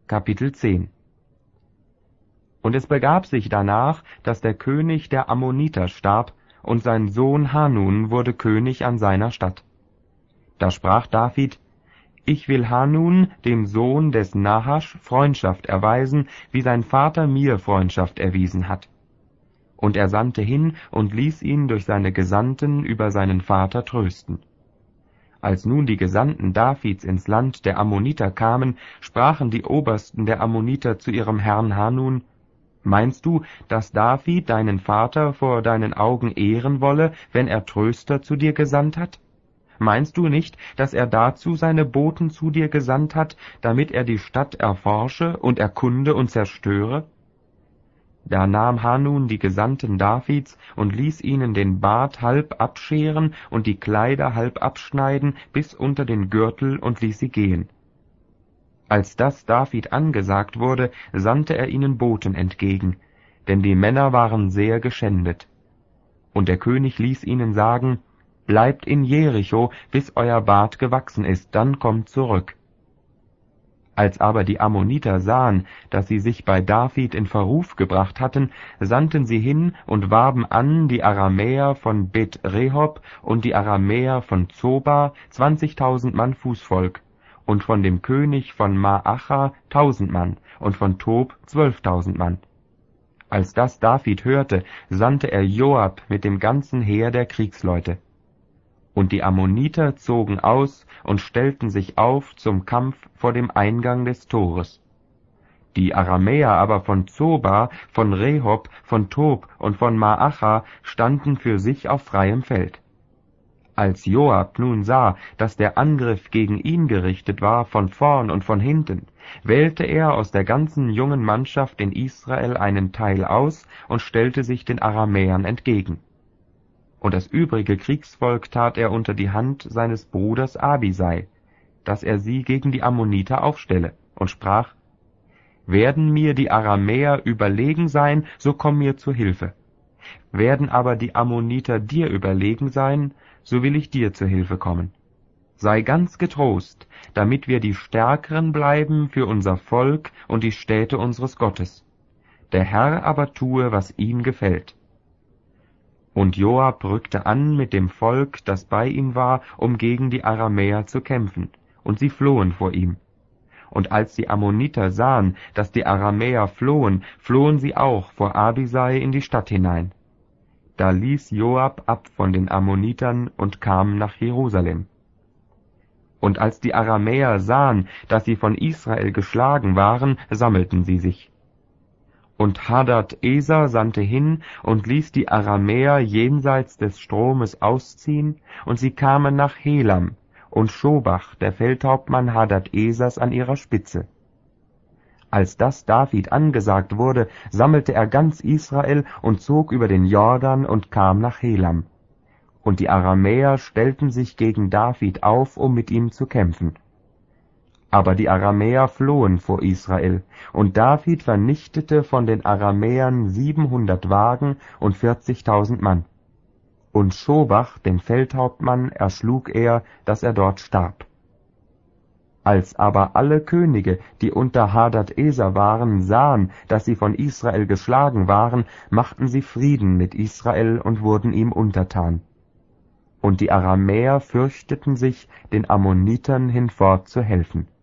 Kapitel 10. Und es begab sich danach, dass der König der Ammoniter starb, und sein Sohn Hanun wurde König an seiner Statt. Da sprach David: Ich will Hanun, dem Sohn des Nahasch, Freundschaft erweisen, wie sein Vater mir Freundschaft erwiesen hat. Und er sandte hin und ließ ihn durch seine Gesandten über seinen Vater trösten. Als nun die Gesandten Davids ins Land der Ammoniter kamen, sprachen die Obersten der Ammoniter zu ihrem Herrn Hanun: Meinst du, dass David deinen Vater vor deinen Augen ehren wolle, wenn er Tröster zu dir gesandt hat? Meinst du nicht, dass er dazu seine Boten zu dir gesandt hat, damit er die Stadt erforsche und erkunde und zerstöre? Da nahm Hanun die Gesandten Davids und ließ ihnen den Bart halb abscheren und die Kleider halb abschneiden bis unter den Gürtel und ließ sie gehen. Als das David angesagt wurde, sandte er ihnen Boten entgegen, denn die Männer waren sehr geschändet. Und der König ließ ihnen sagen: Bleibt in Jericho, bis euer Bart gewachsen ist, dann kommt zurück. Als aber die Ammoniter sahen, dass sie sich bei David in Verruf gebracht hatten, sandten sie hin und warben an die Aramäer von Bet-Rehob und die Aramäer von Zoba, 20.000 Mann Fußvolk, und von dem König von Maacha 1.000 Mann, und von Tob 12.000 Mann. Als das David hörte, sandte er Joab mit dem ganzen Heer der Kriegsleute. Und die Ammoniter zogen aus und stellten sich auf zum Kampf vor dem Eingang des Tores. Die Aramäer aber von Zoba, von Rehob, von Tob und von Maacha standen für sich auf freiem Feld. Als Joab nun sah, dass der Angriff gegen ihn gerichtet war von vorn und von hinten, wählte er aus der ganzen jungen Mannschaft in Israel einen Teil aus und stellte sich den Aramäern entgegen. Und das übrige Kriegsvolk tat er unter die Hand seines Bruders Abisai, dass er sie gegen die Ammoniter aufstelle, und sprach: Werden mir die Aramäer überlegen sein, so komm mir zu Hilfe. Werden aber die Ammoniter dir überlegen sein, so will ich dir zu Hilfe kommen. Sei ganz getrost, damit wir die Stärkeren bleiben für unser Volk und die Städte unseres Gottes. Der Herr aber tue, was ihm gefällt. Und Joab rückte an mit dem Volk, das bei ihm war, um gegen die Aramäer zu kämpfen, und sie flohen vor ihm. Und als die Ammoniter sahen, dass die Aramäer flohen, flohen sie auch vor Abisai in die Stadt hinein. Da ließ Joab ab von den Ammonitern und kam nach Jerusalem. Und als die Aramäer sahen, dass sie von Israel geschlagen waren, sammelten sie sich. Und Hadad-Eser sandte hin und ließ die Aramäer jenseits des Stromes ausziehen, und sie kamen nach Helam, und Schobach, der Feldhauptmann Hadad-Esers, an ihrer Spitze. Als das David angesagt wurde, sammelte er ganz Israel und zog über den Jordan und kam nach Helam. Und die Aramäer stellten sich gegen David auf, um mit ihm zu kämpfen. Aber die Aramäer flohen vor Israel, und David vernichtete von den Aramäern 700 Wagen und 40.000 Mann. Und Schobach, den Feldhauptmann, erschlug er, dass er dort starb. Als aber alle Könige, die unter Hadad-Eser waren, sahen, dass sie von Israel geschlagen waren, machten sie Frieden mit Israel und wurden ihm untertan. Und die Aramäer fürchteten sich, den Ammonitern hinfort zu helfen.